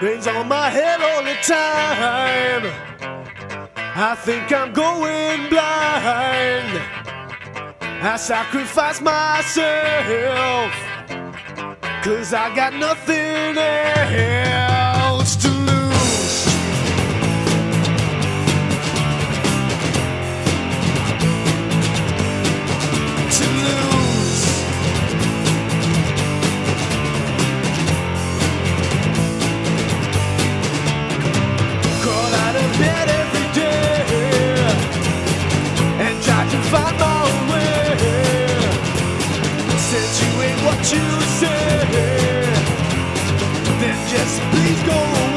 Rain's on my head all the time. I think I'm going blind. I sacrifice myself, 'cause I got nothing else to lose. To lose. Crawl out of bed every day and try to find my way. Since you ain't what you say, then just please go away.